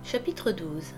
Chapitre 12.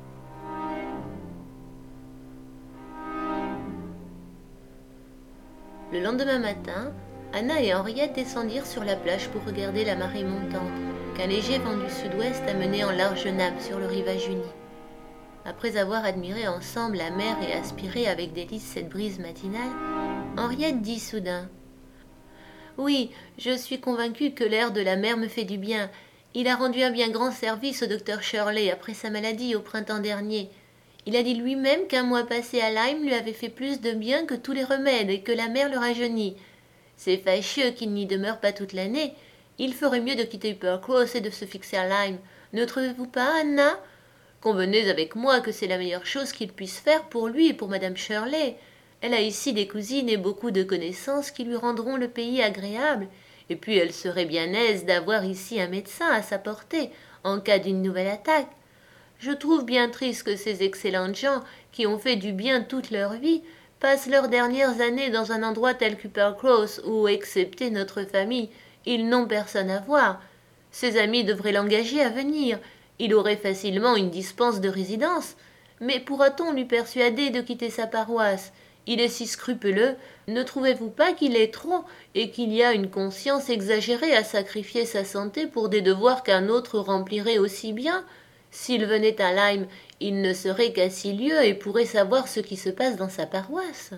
Le lendemain matin, Anna et Henriette descendirent sur la plage pour regarder la marée montante, qu'un léger vent du sud-ouest amenait en large nappe sur le rivage uni. Après avoir admiré ensemble la mer et aspiré avec délice cette brise matinale, Henriette dit soudain : « Oui, je suis convaincue que l'air de la mer me fait du bien. Il a rendu un bien grand service au docteur Shirley après sa maladie au printemps dernier. Il a dit lui-même qu'un mois passé à Lyme lui avait fait plus de bien que tous les remèdes et que la mer le rajeunit. C'est fâcheux qu'il n'y demeure pas toute l'année. Il ferait mieux de quitter Uppercross et de se fixer à Lyme. Ne trouvez-vous pas, Anna ? Convenez avec moi que c'est la meilleure chose qu'il puisse faire pour lui et pour madame Shirley. Elle a ici des cousines et beaucoup de connaissances qui lui rendront le pays agréable. Et puis elle serait bien aise d'avoir ici un médecin à sa portée, en cas d'une nouvelle attaque. Je trouve bien triste que ces excellentes gens, qui ont fait du bien toute leur vie, passent leurs dernières années dans un endroit tel qu'Uppercross où, excepté notre famille, ils n'ont personne à voir. Ses amis devraient l'engager à venir. Il aurait facilement une dispense de résidence. Mais pourra-t-on lui persuader de quitter sa paroisse ? Il est si scrupuleux, ne trouvez-vous pas qu'il est trop et qu'il y a une conscience exagérée à sacrifier sa santé pour des devoirs qu'un autre remplirait aussi bien ? S'il venait à Lyme, il ne serait qu'à 6 lieues et pourrait savoir ce qui se passe dans sa paroisse.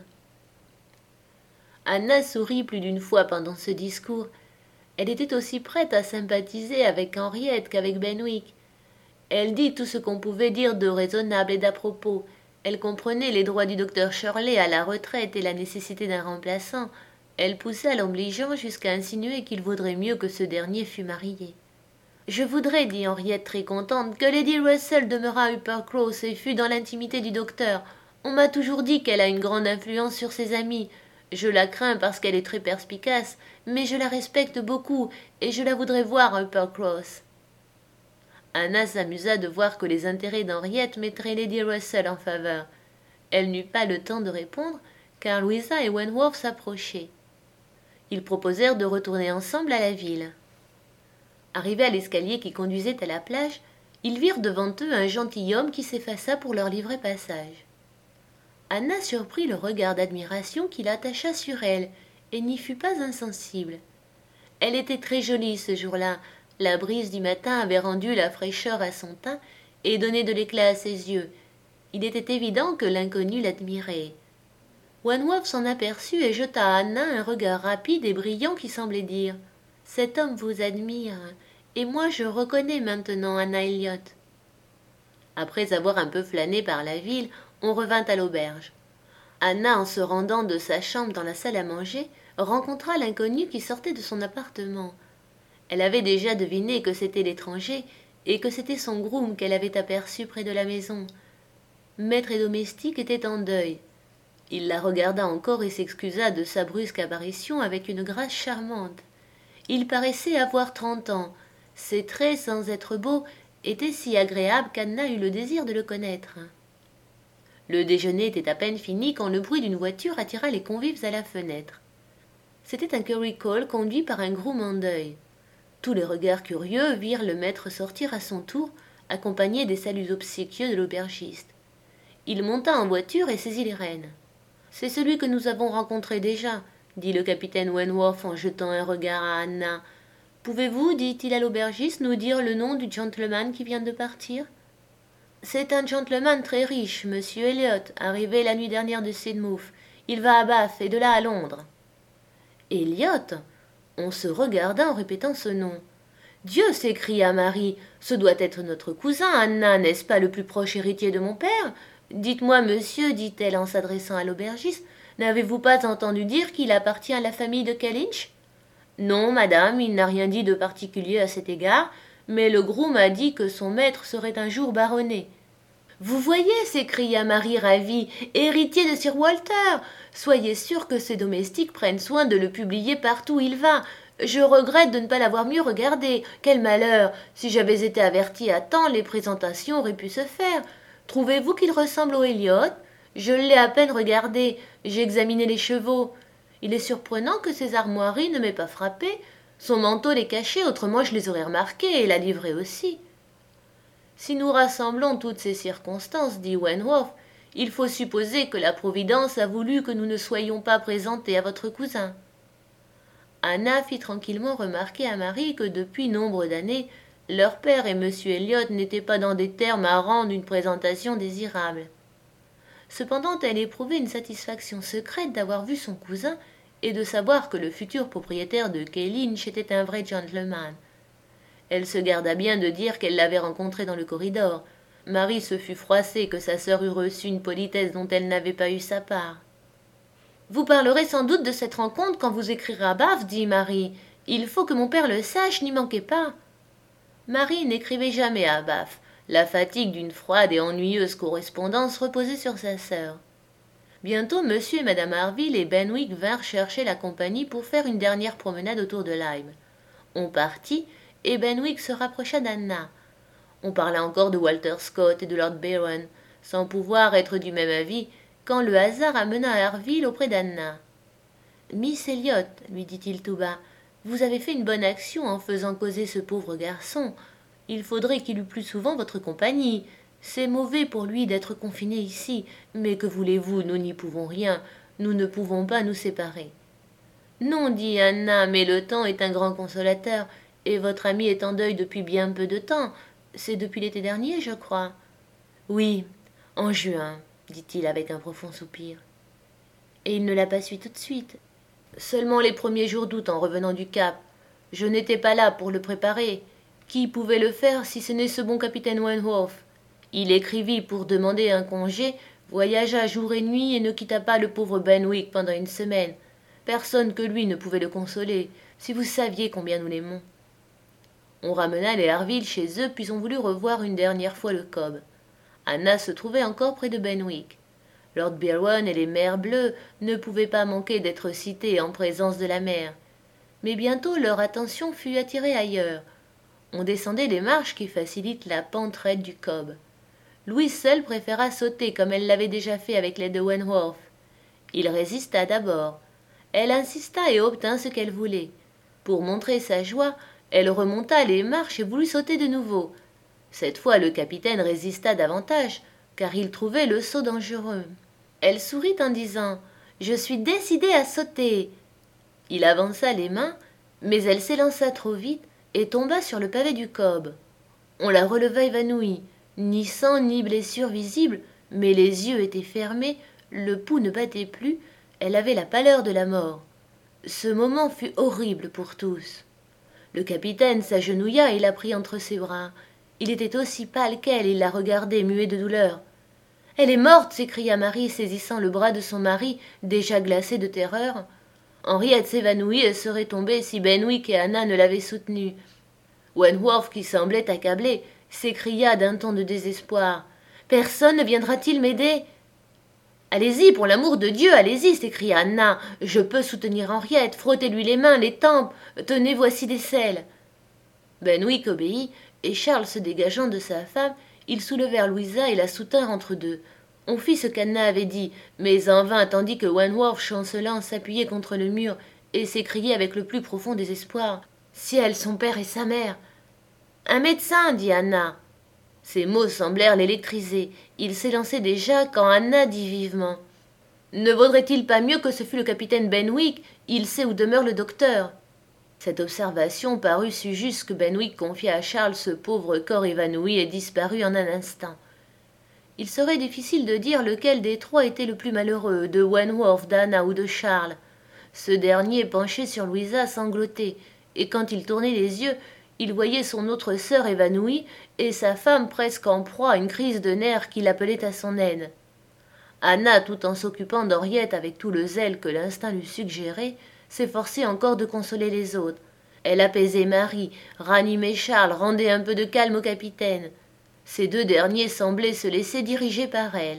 Anna sourit plus d'une fois pendant ce discours. Elle était aussi prête à sympathiser avec Henriette qu'avec Benwick. Elle dit tout ce qu'on pouvait dire de raisonnable et d'à propos. Elle comprenait les droits du docteur Shirley à la retraite et la nécessité d'un remplaçant. Elle poussa l'obligeant jusqu'à insinuer qu'il vaudrait mieux que ce dernier fût marié. « Je voudrais, dit Henriette très contente, que Lady Russell demeurât à Uppercross et fût dans l'intimité du docteur. On m'a toujours dit qu'elle a une grande influence sur ses amis. Je la crains parce qu'elle est très perspicace, mais je la respecte beaucoup et je la voudrais voir à Uppercross. » Anna s'amusa de voir que les intérêts d'Henriette mettraient Lady Russell en faveur. Elle n'eut pas le temps de répondre, car Louisa et Wentworth s'approchaient. Ils proposèrent de retourner ensemble à la ville. Arrivés à l'escalier qui conduisait à la plage, ils virent devant eux un gentilhomme qui s'effaça pour leur livrer passage. Anna surprit le regard d'admiration qui l'attacha sur elle, et n'y fut pas insensible. Elle était très jolie ce jour-là. La brise du matin avait rendu la fraîcheur à son teint et donné de l'éclat à ses yeux. Il était évident que l'inconnu l'admirait. Wentworth s'en aperçut et jeta à Anna un regard rapide et brillant qui semblait dire « Cet homme vous admire, et moi je reconnais maintenant Anna Elliot. » Après avoir un peu flâné par la ville, on revint à l'auberge. Anna, en se rendant de sa chambre dans la salle à manger, rencontra l'inconnu qui sortait de son appartement. Elle avait déjà deviné que c'était l'étranger et que c'était son groom qu'elle avait aperçu près de la maison. Maître et domestique étaient en deuil. Il la regarda encore et s'excusa de sa brusque apparition avec une grâce charmante. Il paraissait avoir 30 ans. Ses traits, sans être beaux, étaient si agréables qu'Anna eut le désir de le connaître. Le déjeuner était à peine fini quand le bruit d'une voiture attira les convives à la fenêtre. C'était un curry-call conduit par un groom en deuil. Tous les regards curieux virent le maître sortir à son tour, accompagné des saluts obséquieux de l'aubergiste. Il monta en voiture et saisit les rênes. « C'est celui que nous avons rencontré déjà, » dit le capitaine Wentworth en jetant un regard à Anna. « Pouvez-vous, dit-il à l'aubergiste, nous dire le nom du gentleman qui vient de partir ?»« C'est un gentleman très riche, monsieur Elliot, arrivé la nuit dernière de Sidmouth. Il va à Bath et de là à Londres. »« Elliot !» On se regarda en répétant ce nom. « Dieu !» s'écria Marie. « Ce doit être notre cousin, Anna, n'est-ce pas le plus proche héritier de mon père ? Dites-moi, monsieur, dit-elle en s'adressant à l'aubergiste, n'avez-vous pas entendu dire qu'il appartient à la famille de Kellynch ? » ?»« Non, madame, il n'a rien dit de particulier à cet égard, mais le groom a dit que son maître serait un jour baronnet. »« Vous voyez, s'écria Marie ravie, héritier de Sir Walter. Soyez sûr que ses domestiques prennent soin de le publier partout où il va. Je regrette de ne pas l'avoir mieux regardé. Quel malheur! Si j'avais été avertie à temps, les présentations auraient pu se faire. Trouvez-vous qu'il ressemble au Elliot ? Je l'ai à peine regardé. J'ai examiné les chevaux. Il est surprenant que ses armoiries ne m'aient pas frappé. Son manteau les cachait, autrement je les aurais remarqués, et la livrée aussi. » Si nous rassemblons toutes ces circonstances, dit Wentworth, il faut supposer que la Providence a voulu que nous ne soyons pas présentés à votre cousin. Anna fit tranquillement remarquer à Marie que depuis nombre d'années, leur père et M. Elliot n'étaient pas dans des termes à rendre une présentation désirable. Cependant, elle éprouvait une satisfaction secrète d'avoir vu son cousin et de savoir que le futur propriétaire de Kellynch était un vrai gentleman. Elle se garda bien de dire qu'elle l'avait rencontré dans le corridor. Marie se fut froissée que sa sœur eût reçu une politesse dont elle n'avait pas eu sa part. « Vous parlerez sans doute de cette rencontre quand vous écrirez à Bath, dit Marie. Il faut que mon père le sache, n'y manquez pas. » Marie n'écrivait jamais à Bath. La fatigue d'une froide et ennuyeuse correspondance reposait sur sa sœur. Bientôt, M. et Mme Harville et Benwick vinrent chercher la compagnie pour faire une dernière promenade autour de Lyme. On partit, et Benwick se rapprocha d'Anna. On parla encore de Walter Scott et de Lord Byron, sans pouvoir être du même avis, quand le hasard amena Harville auprès d'Anna. « Miss Elliot, lui dit-il tout bas, vous avez fait une bonne action en faisant causer ce pauvre garçon. Il faudrait qu'il eût plus souvent votre compagnie. C'est mauvais pour lui d'être confiné ici, mais que voulez-vous, nous n'y pouvons rien, nous ne pouvons pas nous séparer. »« Non, dit Anna, mais le temps est un grand consolateur, et votre ami est en deuil depuis bien peu de temps. C'est depuis l'été dernier, je crois. »« Oui, en juin, dit-il avec un profond soupir. Et il ne l'a pas su tout de suite. Seulement les premiers jours d'août en revenant du Cap. Je n'étais pas là pour le préparer. Qui pouvait le faire si ce n'est ce bon capitaine Wentworth? Il écrivit pour demander un congé, voyagea jour et nuit et ne quitta pas le pauvre Benwick pendant une semaine. Personne que lui ne pouvait le consoler, si vous saviez combien nous l'aimons. On ramena les Harville chez eux, puis on voulut revoir une dernière fois le Cobb. Anna se trouvait encore près de Benwick. Lord Byron et les mers bleues ne pouvaient pas manquer d'être cités en présence de la mer. Mais bientôt leur attention fut attirée ailleurs. On descendait les marches qui facilitent la pente raide du Cobb. Louise seule préféra sauter comme elle l'avait déjà fait avec l'aide de Wentworth. Il résista d'abord. Elle insista et obtint ce qu'elle voulait. Pour montrer sa joie, elle remonta les marches et voulut sauter de nouveau. Cette fois le capitaine résista davantage, car il trouvait le saut dangereux. Elle sourit en disant « Je suis décidée à sauter !» Il avança les mains, mais elle s'élança trop vite et tomba sur le pavé du Cobb. On la releva évanouie, ni sang ni blessure visible, mais les yeux étaient fermés, le pouls ne battait plus, elle avait la pâleur de la mort. Ce moment fut horrible pour tous. Le capitaine s'agenouilla et la prit entre ses bras. Il était aussi pâle qu'elle, il la regardait muet de douleur. « Elle est morte !» s'écria Marie, saisissant le bras de son mari, déjà glacé de terreur. Henriette s'évanouit et serait tombée si Benwick et Anna ne l'avaient soutenue. Wentworth, qui semblait accablé, s'écria d'un ton de désespoir. « Personne ne viendra-t-il m'aider ?»« Allez-y, pour l'amour de Dieu, allez-y !» s'écria Anna. « Je peux soutenir Henriette, frottez-lui les mains, les tempes, tenez, voici des selles. » Benwick obéit, et Charles se dégageant de sa femme, ils soulevèrent Louisa et la soutinrent entre deux. On fit ce qu'Anna avait dit, mais en vain, tandis que Wentworth, chancelant, s'appuyait contre le mur et s'écriait avec le plus profond désespoir. « Ciel, son père et sa mère !»« Un médecin !» dit Anna. Ces mots semblèrent l'électriser. Il s'élançait déjà quand Anna dit vivement. « Ne vaudrait-il pas mieux que ce fût le capitaine Benwick? Il sait où demeure le docteur. » Cette observation parut si juste que Benwick confia à Charles ce pauvre corps évanoui et disparut en un instant. Il serait difficile de dire lequel des trois était le plus malheureux, de Wentworth, d'Anna ou de Charles. Ce dernier, penché sur Louisa, sanglotait, et quand il tournait les yeux, il voyait son autre sœur évanouie et sa femme presque en proie à une crise de nerfs qui l'appelait à son aide. Anna, tout en s'occupant d'Henriette avec tout le zèle que l'instinct lui suggérait, s'efforçait encore de consoler les autres. Elle apaisait Marie, ranimait Charles, rendait un peu de calme au capitaine. Ces deux derniers semblaient se laisser diriger par elle.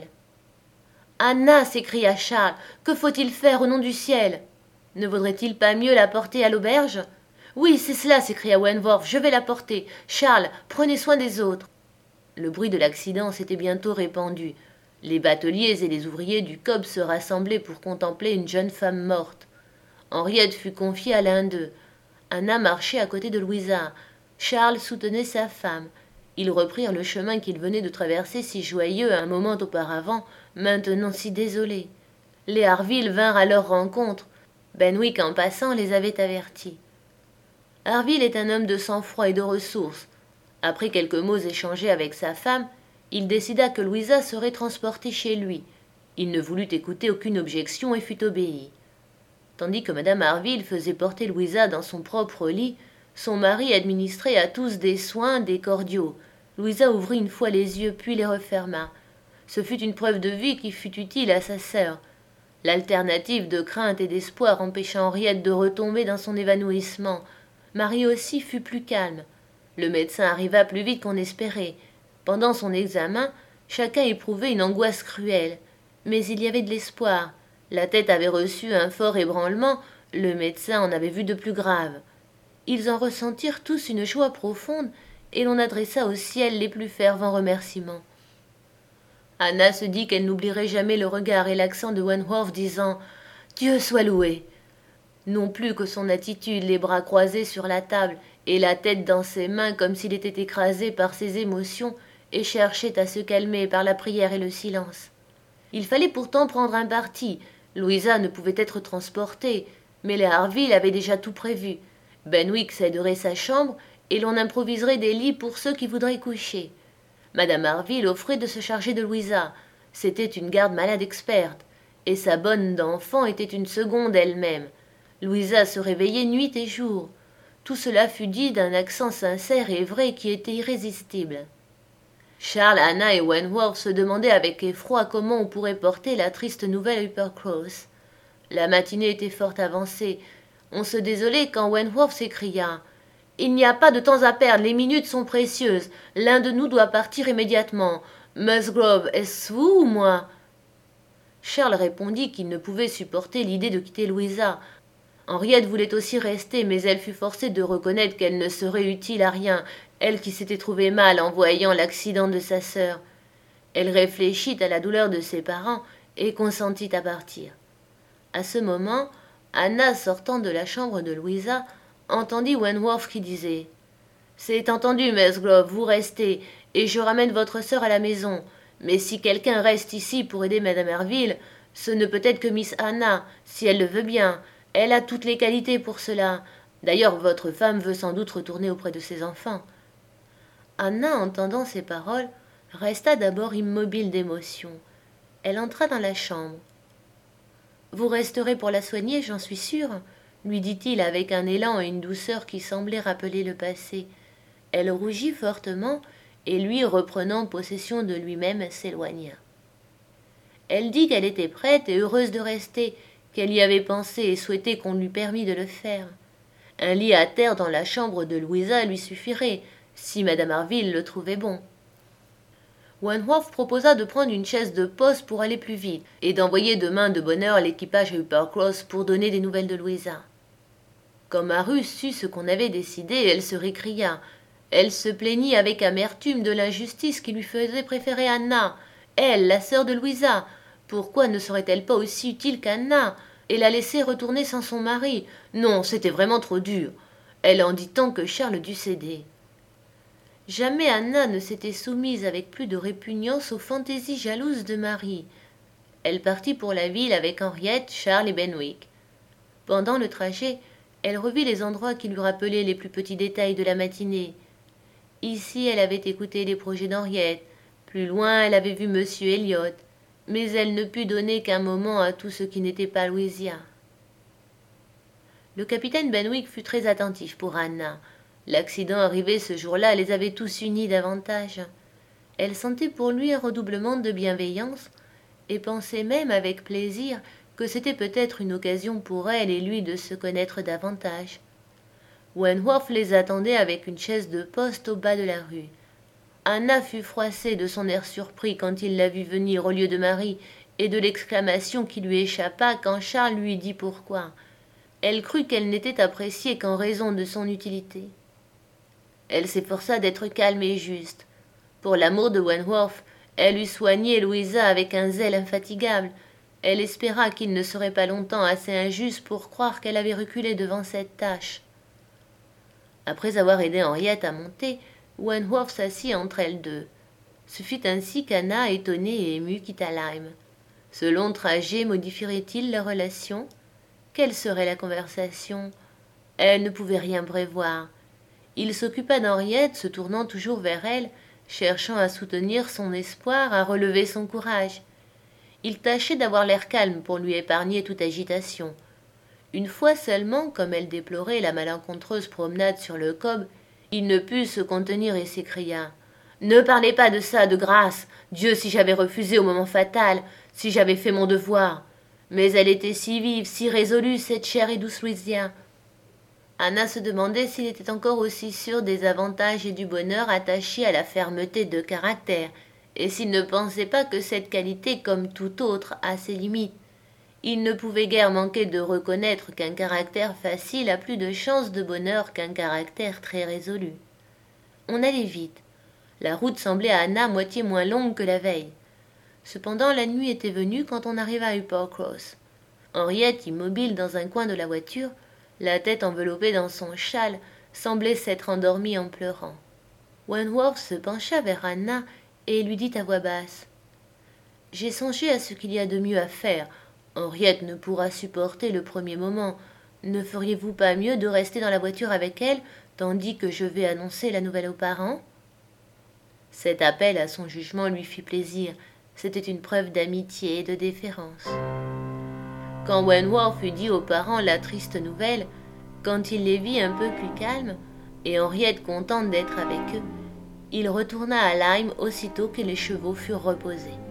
« Anna !» s'écria Charles, « que faut-il faire au nom du ciel? Ne vaudrait-il pas mieux la porter à l'auberge ?»« Oui, c'est cela !» s'écria Wentworth, « je vais la porter. Charles, prenez soin des autres. » Le bruit de l'accident s'était bientôt répandu. Les bateliers et les ouvriers du Cobb se rassemblaient pour contempler une jeune femme morte. Henriette fut confiée à l'un d'eux. Anna marchait à côté de Louisa. Charles soutenait sa femme. Ils reprirent le chemin qu'ils venaient de traverser si joyeux un moment auparavant, maintenant si désolés. Les Harville vinrent à leur rencontre. Benwick, en passant, les avait avertis. Harville est un homme de sang-froid et de ressources. Après quelques mots échangés avec sa femme, il décida que Louisa serait transportée chez lui. Il ne voulut écouter aucune objection et fut obéi. Tandis que madame Harville faisait porter Louisa dans son propre lit, son mari administrait à tous des soins, des cordiaux. Louisa ouvrit une fois les yeux, puis les referma. Ce fut une preuve de vie qui fut utile à sa sœur. L'alternative de crainte et d'espoir empêcha Henriette de retomber dans son évanouissement. Marie aussi fut plus calme. Le médecin arriva plus vite qu'on espérait. Pendant son examen, chacun éprouvait une angoisse cruelle. Mais il y avait de l'espoir. La tête avait reçu un fort ébranlement, le médecin en avait vu de plus graves. Ils en ressentirent tous une joie profonde, et l'on adressa au ciel les plus fervents remerciements. Anna se dit qu'elle n'oublierait jamais le regard et l'accent de Wentworth disant « Dieu soit loué !» Non plus que son attitude, les bras croisés sur la table et la tête dans ses mains comme s'il était écrasé par ses émotions et cherchait à se calmer par la prière et le silence. Il fallait pourtant prendre un parti. Louisa ne pouvait être transportée, mais les Harville avaient déjà tout prévu. Benwick céderait sa chambre et l'on improviserait des lits pour ceux qui voudraient coucher. Madame Harville offrait de se charger de Louisa. C'était une garde-malade experte, et sa bonne d'enfant était une seconde elle-même. Louisa se réveillait nuit et jour. Tout cela fut dit d'un accent sincère et vrai qui était irrésistible. Charles, Anna et Wentworth se demandaient avec effroi comment on pourrait porter la triste nouvelle à Uppercross. La matinée était fort avancée. On se désolait quand Wentworth s'écria « Il n'y a pas de temps à perdre, les minutes sont précieuses. L'un de nous doit partir immédiatement. Musgrove, est-ce vous ou moi ?» Charles répondit qu'il ne pouvait supporter l'idée de quitter Louisa. Henriette voulait aussi rester, mais elle fut forcée de reconnaître qu'elle ne serait utile à rien, elle qui s'était trouvée mal en voyant l'accident de sa sœur. Elle réfléchit à la douleur de ses parents et consentit à partir. À ce moment, Anna, sortant de la chambre de Louisa, entendit Wentworth qui disait « C'est entendu, Musgrove, vous restez, et je ramène votre sœur à la maison. Mais si quelqu'un reste ici pour aider madame Harville, ce ne peut être que Miss Anna, si elle le veut bien. Elle a toutes les qualités pour cela. D'ailleurs, votre femme veut sans doute retourner auprès de ses enfants. » Anna, entendant ces paroles, resta d'abord immobile d'émotion. Elle entra dans la chambre. « Vous resterez pour la soigner, j'en suis sûre ?» lui dit-il avec un élan et une douceur qui semblaient rappeler le passé. Elle rougit fortement, et lui, reprenant possession de lui-même, s'éloigna. Elle dit qu'elle était prête et heureuse de rester, qu'elle y avait pensé et souhaitait qu'on lui permît de le faire. Un lit à terre dans la chambre de Louisa lui suffirait, si madame Harville le trouvait bon. Wentworth proposa de prendre une chaise de poste pour aller plus vite, et d'envoyer demain de bonne heure l'équipage à Uppercross pour donner des nouvelles de Louisa. Quand Marus sut ce qu'on avait décidé, elle se récria. Elle se plaignit avec amertume de l'injustice qui lui faisait préférer Anna, elle, la sœur de Louisa. Pourquoi ne serait-elle pas aussi utile qu'Anna, et la laisser retourner sans son mari? Non, c'était vraiment trop dur. Elle en dit tant que Charles dut céder. Jamais Anna ne s'était soumise avec plus de répugnance aux fantaisies jalouses de Marie. Elle partit pour la ville avec Henriette, Charles et Benwick. Pendant le trajet, elle revit les endroits qui lui rappelaient les plus petits détails de la matinée. Ici, elle avait écouté les projets d'Henriette. Plus loin, elle avait vu monsieur Elliot. Mais elle ne put donner qu'un moment à tout ce qui n'était pas Louisa. Le capitaine Benwick fut très attentif pour Anna. L'accident arrivé ce jour-là les avait tous unis davantage. Elle sentait pour lui un redoublement de bienveillance, et pensait même avec plaisir que c'était peut-être une occasion pour elle et lui de se connaître davantage. Wentworth les attendait avec une chaise de poste au bas de la rue. Anna fut froissée de son air surpris quand il la vit venir au lieu de Marie, et de l'exclamation qui lui échappa quand Charles lui dit pourquoi. Elle crut qu'elle n'était appréciée qu'en raison de son utilité. Elle s'efforça d'être calme et juste. Pour l'amour de Wentworth, elle eût soigné Louisa avec un zèle infatigable. Elle espéra qu'il ne serait pas longtemps assez injuste pour croire qu'elle avait reculé devant cette tâche. Après avoir aidé Henriette à monter, Wentworth s'assit entre elles deux. Ce fut ainsi qu'Anna, étonnée et émue, quitta Lyme. Ce long trajet modifierait-il leur relation? Quelle serait la conversation? Elle ne pouvait rien prévoir. Il s'occupa d'Henriette, se tournant toujours vers elle, cherchant à soutenir son espoir, à relever son courage. Il tâchait d'avoir l'air calme pour lui épargner toute agitation. Une fois seulement, comme elle déplorait la malencontreuse promenade sur le Cobb, il ne put se contenir et s'écria « Ne parlez pas de ça, de grâce! Dieu, si j'avais refusé au moment fatal, si j'avais fait mon devoir! Mais elle était si vive, si résolue, cette chère et douce Louisa! » Anna se demandait s'il était encore aussi sûr des avantages et du bonheur attachés à la fermeté de caractère, et s'il ne pensait pas que cette qualité, comme toute autre, a ses limites. Il ne pouvait guère manquer de reconnaître qu'un caractère facile a plus de chances de bonheur qu'un caractère très résolu. On allait vite. La route semblait à Anna moitié moins longue que la veille. Cependant, la nuit était venue quand on arriva à Uppercross. Henriette, immobile dans un coin de la voiture, la tête enveloppée dans son châle, semblait s'être endormie en pleurant. Wentworth se pencha vers Anna et lui dit à voix basse « J'ai songé à ce qu'il y a de mieux à faire. Henriette ne pourra supporter le premier moment. Ne feriez-vous pas mieux de rester dans la voiture avec elle, tandis que je vais annoncer la nouvelle aux parents ?» Cet appel à son jugement lui fit plaisir. C'était une preuve d'amitié et de déférence. Quand Wentworth eut dit aux parents la triste nouvelle, quand il les vit un peu plus calmes, et Henriette contente d'être avec eux, il retourna à Lyme aussitôt que les chevaux furent reposés.